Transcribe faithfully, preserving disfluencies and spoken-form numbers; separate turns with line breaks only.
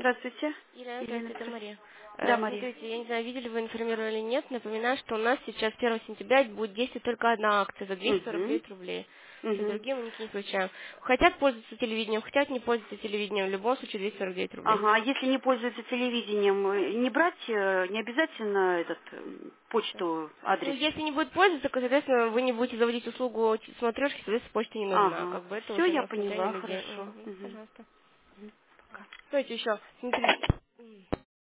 Здравствуйте.
Елена,
Елена,
здравствуйте, это
здравствуйте.
Мария.
Да,
Э,
Мария.
Смотрите, я не знаю, видели вы, информировали или нет, напоминаю, что у нас сейчас первого сентября будет действовать только одна акция за двести сорок
Угу.
девять рублей. Все
Угу.
другие мы ничего не случаем. Хотят пользоваться телевидением, хотят не пользоваться телевидением, в любом случае двести сорок девять рублей.
Ага, а если не пользуются телевидением, э, не брать, э, не обязательно этот э, почту,
Ну,
адрес?
если не будет пользоваться, то, соответственно, вы не будете заводить услугу смотрешки, соответственно, почта не нужна.
Ага.
Как бы это
Все,
уже
я
на усмотрение
поняла,
людей.
хорошо.
Мгм,
Угу.
пожалуйста.
Пока.
Стойте еще. Смотрите.